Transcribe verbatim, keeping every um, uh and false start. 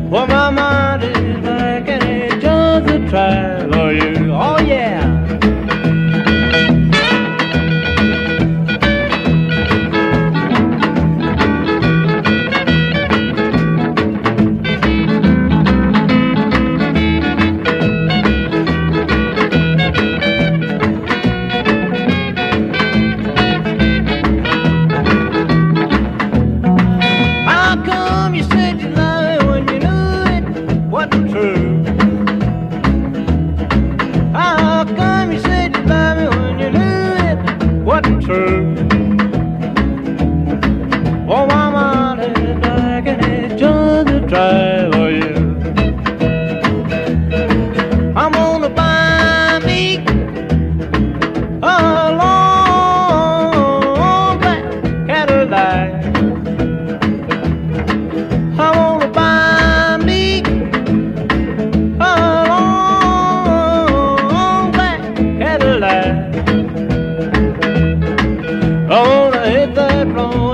Well, my mind is like any Georgia trial. Oh, you, oh yeah. True. Oh, mama, it's like any Georgia drive, oh yeah. I'm gonna buy me a long black Cadillac. I'm gonna buy me a long black Cadillac. I wanna hit that road.